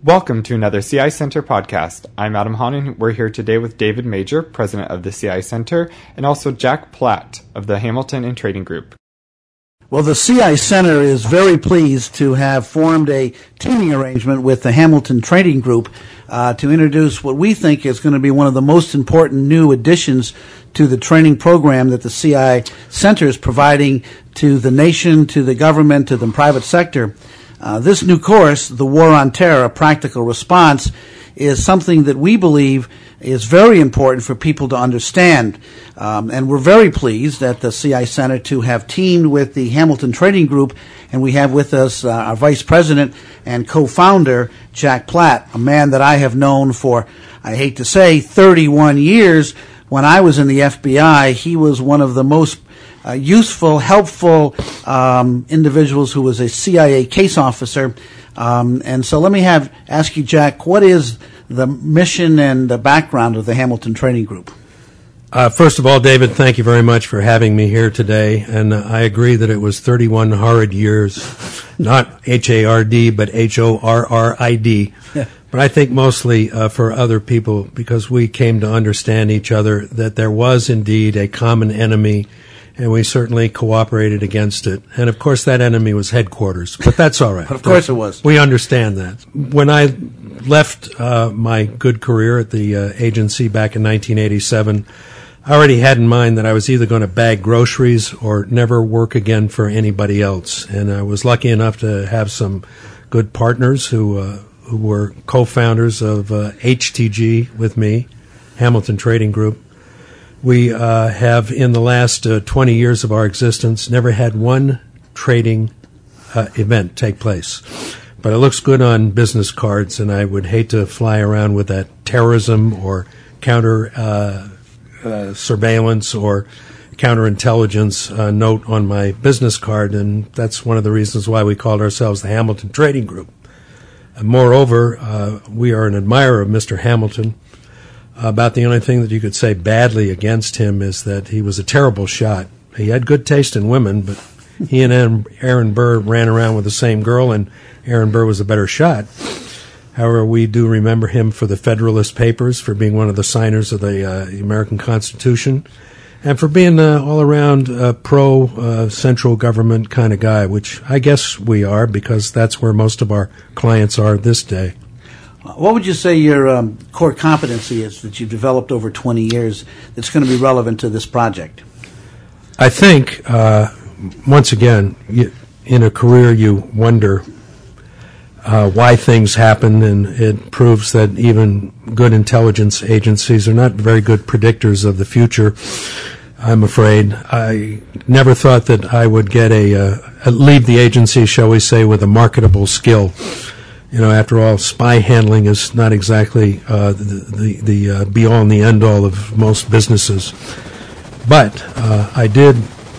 Welcome to another CI Center podcast. I'm Adam Hahn, and we're here today with David Major, president of the CI Center, and also Jack Platt of the Hamilton and Trading Group. Well, the CI Center is very pleased to have formed a teaming arrangement with the Hamilton Trading Group to introduce what we think is going to be one of the most important new additions to the training program that the CI Center is providing to the nation, to the government, to the private sector. This new course, The War on Terror, A Practical Response, is something that we believe is very important for people to understand. And we're very pleased at the CI Center to have teamed with the Hamilton Trading Group, and we have with us our Vice President and co-founder, Jack Platt, a man that I have known for, I hate to say, 31 years. When I was in the FBI, he was one of the most useful, helpful individuals who was a CIA case officer. And so let me ask you, Jack, what is the mission and the background of the Hamilton Trading Group? First of all, David, thank you very much for having me here today. And I agree that it was 31 horrid years, not H-A-R-D, but H-O-R-R-I-D. But I think mostly for other people, because we came to understand each other, that there was indeed a common enemy, and we certainly cooperated against it. And, of course, that enemy was headquarters, but that's all right. But of course it was. We understand that. When I left my good career at the agency back in 1987, I already had in mind that I was either going to bag groceries or never work again for anybody else. And I was lucky enough to have some good partners who were co-founders of HTG with me, Hamilton Trading Group. We have, in the last 20 years of our existence, never had one trading event take place. But it looks good on business cards, and I would hate to fly around with that terrorism or counter surveillance or counterintelligence note on my business card, and that's one of the reasons why we called ourselves the Hamilton Trading Group. Moreover, we are an admirer of Mr. Hamilton. About the only thing that you could say badly against him is that he was a terrible shot. He had good taste in women, but he and Aaron Burr ran around with the same girl, and Aaron Burr was a better shot. However, we do remember him for the Federalist Papers, for being one of the signers of the American Constitution, and for being all-around pro-central government kind of guy, which I guess we are, because that's where most of our clients are this day. What would you say your core competency is that you've developed over 20 years that's going to be relevant to this project? I think, once again, in a career you wonder why things happen, and it proves that even good intelligence agencies are not very good predictors of the future, I'm afraid. I never thought that I would get leave the agency, shall we say, with a marketable skill. You know, after all, spy handling is not exactly the be-all and the end-all of most businesses. But I did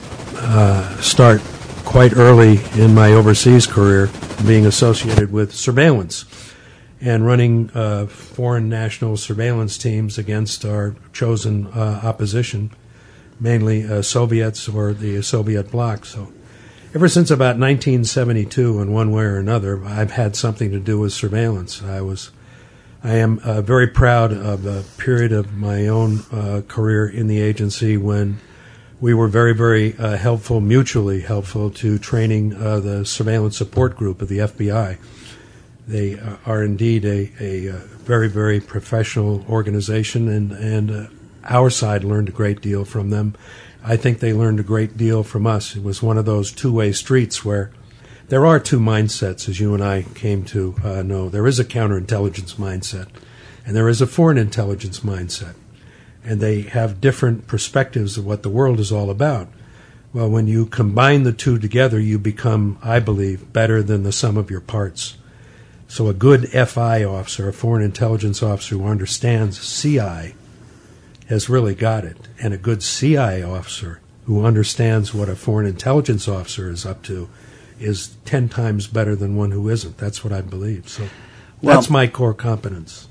start quite early in my overseas career being associated with surveillance and running foreign national surveillance teams against our chosen opposition, mainly Soviets or the Soviet bloc. So ever since about 1972, in one way or another, I've had something to do with surveillance. I am very proud of a period of my own career in the agency when we were very, very mutually helpful to training the surveillance support group of the FBI. They are indeed a very, very professional organization, and our side learned a great deal from them. I think they learned a great deal from us. It was one of those two-way streets where there are two mindsets, as you and I came to know. There is a counterintelligence mindset, and there is a foreign intelligence mindset. And they have different perspectives of what the world is all about. Well, when you combine the two together, you become, I believe, better than the sum of your parts. So a good FI officer, a foreign intelligence officer who understands CI, has really got it. And a good CI officer who understands what a foreign intelligence officer is up to is 10 times better than one who isn't. That's what I believe. So that's my core competence.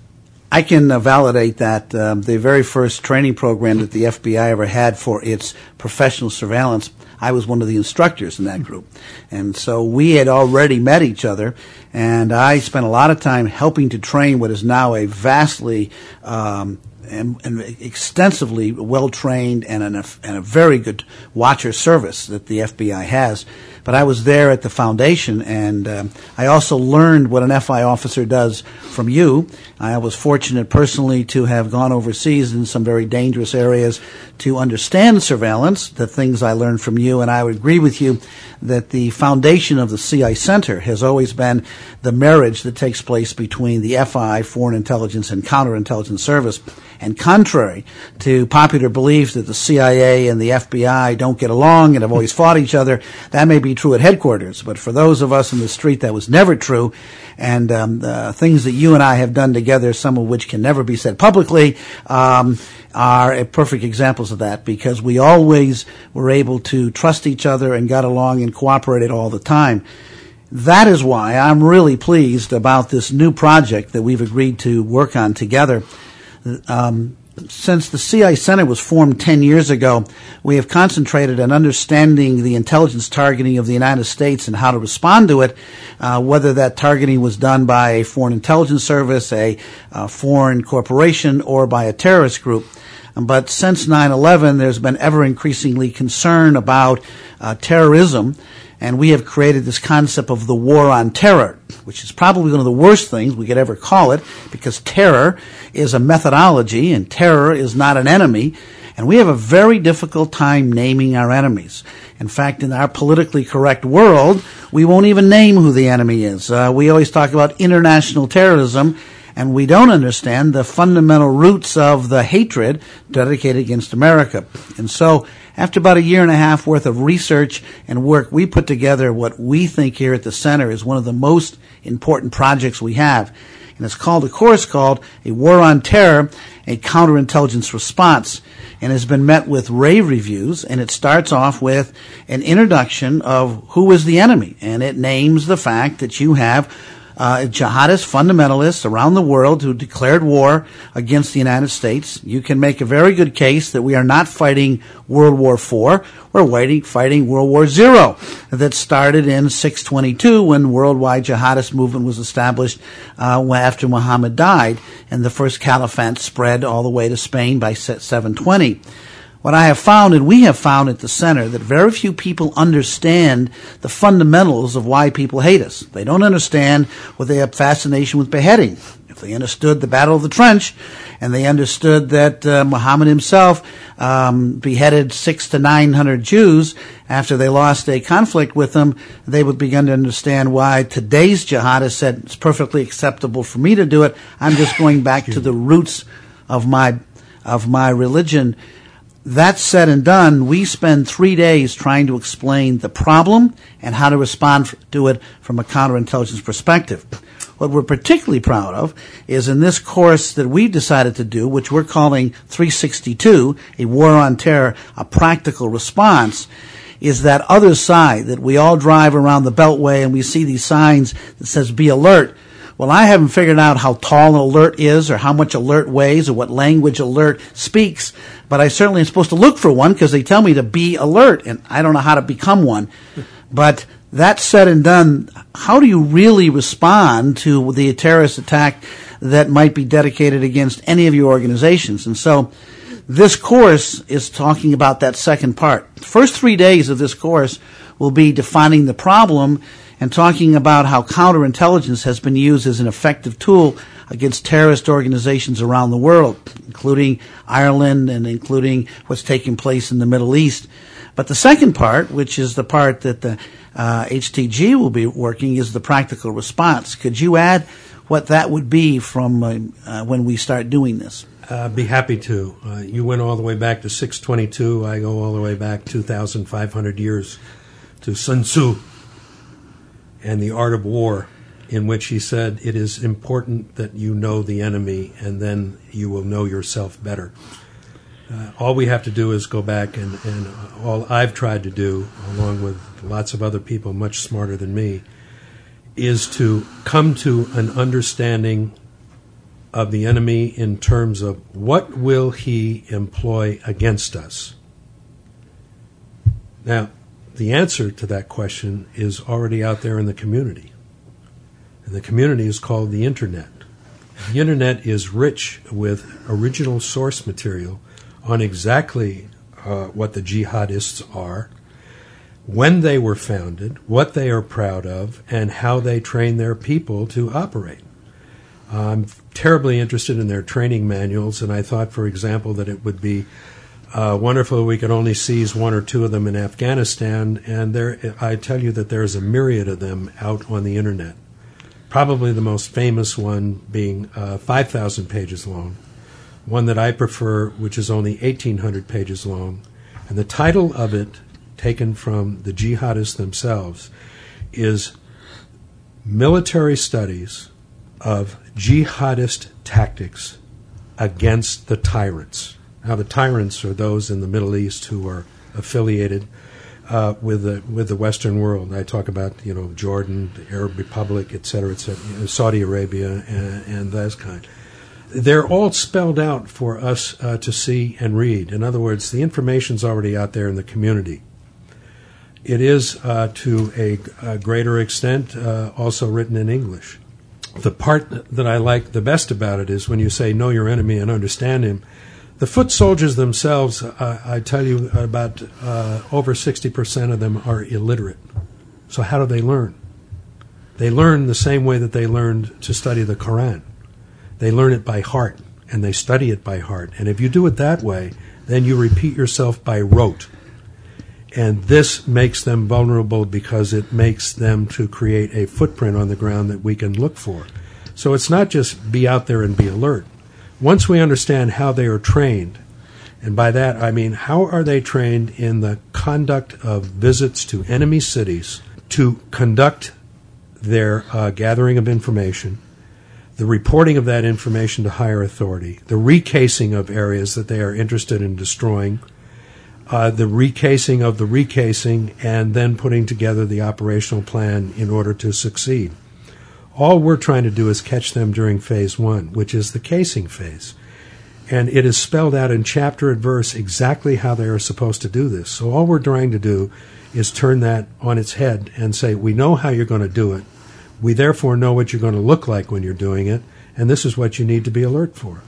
I can validate that the very first training program that the FBI ever had for its professional surveillance, I was one of the instructors in that group. And so we had already met each other, and I spent a lot of time helping to train what is now a vastly and extensively well-trained and a very good watcher service that the FBI has. But I was there at the foundation, and I also learned what an FI officer does from you. I was fortunate personally to have gone overseas in some very dangerous areas to understand surveillance, the things I learned from you, and I would agree with you that the foundation of the CI Center has always been the marriage that takes place between the FI, Foreign Intelligence, and Counterintelligence Service. And contrary to popular belief that the CIA and the FBI don't get along and have always fought each other, that may be true at headquarters. But for those of us in the street, that was never true. And the things that you and I have done together, some of which can never be said publicly, are perfect examples of that, because we always were able to trust each other and got along and cooperated all the time. That is why I'm really pleased about this new project that we've agreed to work on together. Since the CI Center was formed 10 years ago, we have concentrated on understanding the intelligence targeting of the United States and how to respond to it, whether that targeting was done by a foreign intelligence service, a foreign corporation, or by a terrorist group. But since 9/11, there's been ever-increasingly concern about terrorism, and we have created this concept of the war on terror, which is probably one of the worst things we could ever call it, because terror is a methodology and terror is not an enemy, and we have a very difficult time naming our enemies. In fact, in our politically correct world, we won't even name who the enemy is. We always talk about international terrorism, and we don't understand the fundamental roots of the hatred dedicated against America. And so, after about a year and a half worth of research and work, we put together what we think here at the Center is one of the most important projects we have. And it's called a course called A War on Terror, a Counterintelligence Response, and has been met with rave reviews. And it starts off with an introduction of who is the enemy, and it names the fact that you have jihadist fundamentalists around the world who declared war against the United States. You can make a very good case that we are not fighting World War IV. We're fighting World War Zero that started in 622 when worldwide jihadist movement was established after Muhammad died, and the first caliphate spread all the way to Spain by 720. What I have found, and we have found at the Center, that very few people understand the fundamentals of why people hate us. They don't understand what they have fascination with beheading. If they understood the Battle of the Trench, and they understood that Muhammad himself beheaded 600 to 900 Jews after they lost a conflict with them, they would begin to understand why today's jihadists said it's perfectly acceptable for me to do it. I'm just going back to the roots of my religion. That said and done, we spend 3 days trying to explain the problem and how to respond to it from a counterintelligence perspective. What we're particularly proud of is in this course that we've decided to do, which we're calling 362, A War on Terror, a Practical Response, is that other side that we all drive around the Beltway and we see these signs that says, be alert. Well, I haven't figured out how tall an alert is or how much alert weighs or what language alert speaks, but I certainly am supposed to look for one because they tell me to be alert, and I don't know how to become one. But that said and done, how do you really respond to the terrorist attack that might be dedicated against any of your organizations? And so this course is talking about that second part. The first 3 days of this course will be defining the problem and talking about how counterintelligence has been used as an effective tool against terrorist organizations around the world, including Ireland and including what's taking place in the Middle East. But the second part, which is the part that the HTG will be working, is the practical response. Could you add what that would be from when we start doing this? Be happy to. You went all the way back to 622. I go all the way back 2,500 years to Sun Tzu and the Art of War, in which he said, it is important that you know the enemy, and then you will know yourself better. All we have to do is go back, and all I've tried to do, along with lots of other people much smarter than me, is to come to an understanding of the enemy in terms of what will he employ against us? Now, the answer to that question is already out there in the community. And the community is called the Internet. The Internet is rich with original source material on exactly what the jihadists are, when they were founded, what they are proud of, and how they train their people to operate. I'm terribly interested in their training manuals, and I thought, for example, that it would be wonderful if we could only seize one or two of them in Afghanistan, and I tell you that there's a myriad of them out on the Internet. Probably the most famous one being 5,000 pages long, one that I prefer, which is only 1,800 pages long, and the title of it, taken from the jihadists themselves, is Military Studies of Jihadist Tactics Against the Tyrants. Now, the tyrants are those in the Middle East who are affiliated with the Western world. I talk about, Jordan, the Arab Republic, et cetera, Saudi Arabia, and that kind. They're all spelled out for us to see and read. In other words, the information's already out there in the community. It is, to a greater extent, also written in English. The part that I like the best about it is when you say, know your enemy and understand him. The foot soldiers themselves, I tell you, about over 60% of them are illiterate. So how do they learn? They learn the same way that they learned to study the Quran. They learn it by heart, and they study it by heart. And if you do it that way, then you repeat yourself by rote. And this makes them vulnerable because it makes them to create a footprint on the ground that we can look for. So it's not just be out there and be alert. Once we understand how they are trained, and by that I mean how are they trained in the conduct of visits to enemy cities to conduct their gathering of information, the reporting of that information to higher authority, the recasing of areas that they are interested in destroying, the recasing of the recasing, and then putting together the operational plan in order to succeed. All we're trying to do is catch them during phase one, which is the casing phase. And it is spelled out in chapter and verse exactly how they are supposed to do this. So all we're trying to do is turn that on its head and say, we know how you're going to do it. We therefore know what you're going to look like when you're doing it, and this is what you need to be alert for.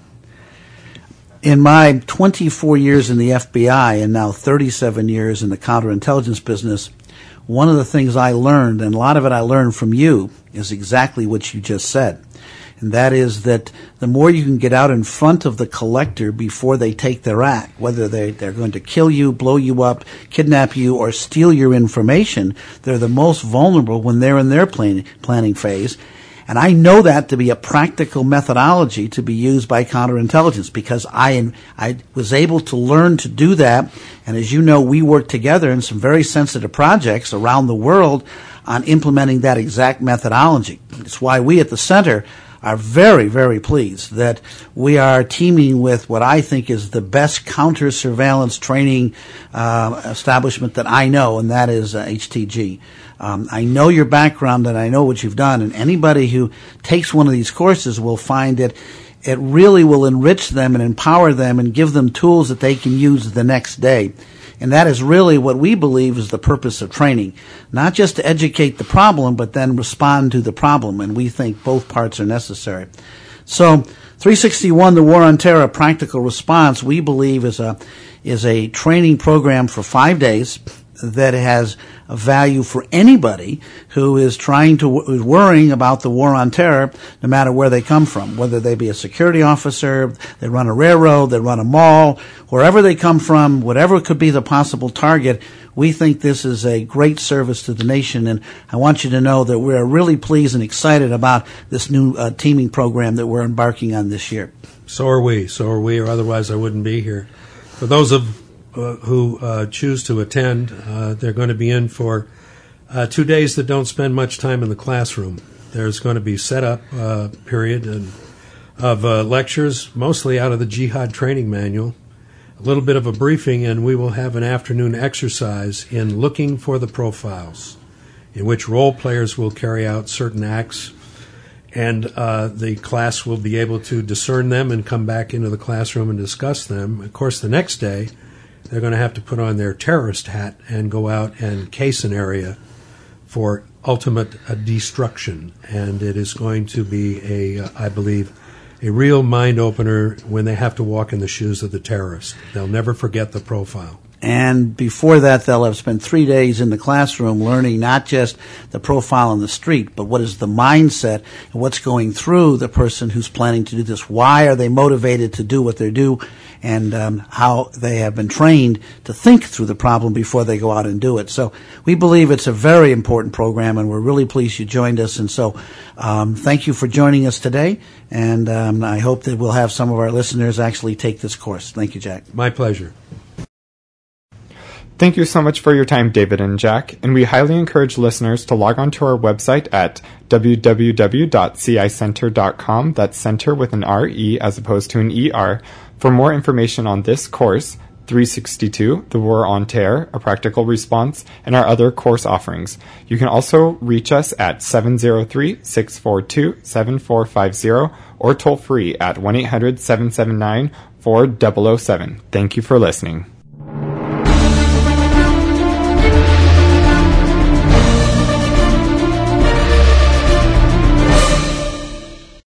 In my 24 years in the FBI and now 37 years in the counterintelligence business, one of the things I learned, and a lot of it I learned from you, is exactly what you just said. And that is that the more you can get out in front of the collector before they take their act, whether they're going to kill you, blow you up, kidnap you, or steal your information, they're the most vulnerable when they're in their planning phase. And I know that to be a practical methodology to be used by counterintelligence because I was able to learn to do that. And as you know, we work together in some very sensitive projects around the world on implementing that exact methodology. It's why we at the center are very, very pleased that we are teaming with what I think is the best counter-surveillance training establishment that I know, and that is HTG. I know your background and I know what you've done, and anybody who takes one of these courses will find that it really will enrich them and empower them and give them tools that they can use the next day. And that is really what we believe is the purpose of training. Not just to educate the problem, but then respond to the problem. And we think both parts are necessary. So 361, the War on Terror, Practical Response, we believe is a training program for 5 days that has a value for anybody who is worrying about the war on terror, no matter where they come from, whether they be a security officer, they run a railroad, they run a mall, wherever they come from, whatever could be the possible target. We think this is a great service to the nation, and I want you to know that we're really pleased and excited about this new teaming program that we're embarking on this year. So are we, or otherwise I wouldn't be here. For those who choose to attend, they're going to be in for 2 days that don't spend much time in the classroom. There's going to be setup period of lectures, mostly out of the Jihad Training Manual, a little bit of a briefing, and we will have an afternoon exercise in looking for the profiles, in which role players will carry out certain acts, And the class will be able to discern them and come back into the classroom and discuss them. Of course, the next day, they're going to have to put on their terrorist hat and go out and case an area for ultimate destruction. And it is going to be, I believe, a real mind-opener when they have to walk in the shoes of the terrorist. They'll never forget the profile. And before that, they'll have spent 3 days in the classroom learning not just the profile on the street, but what is the mindset and what's going through the person who's planning to do this. Why are they motivated to do what they do, and how they have been trained to think through the problem before they go out and do it. So we believe it's a very important program, and we're really pleased you joined us. And so thank you for joining us today, and I hope that we'll have some of our listeners actually take this course. Thank you, Jack. My pleasure. Thank you so much for your time, David and Jack, and we highly encourage listeners to log on to our website at www.cicenter.com, that's center with an R-E as opposed to an E-R, for more information on this course, 362, The War on Terror, A Practical Response, and our other course offerings. You can also reach us at 703-642-7450 or toll free at 1-800-779-4007. Thank you for listening.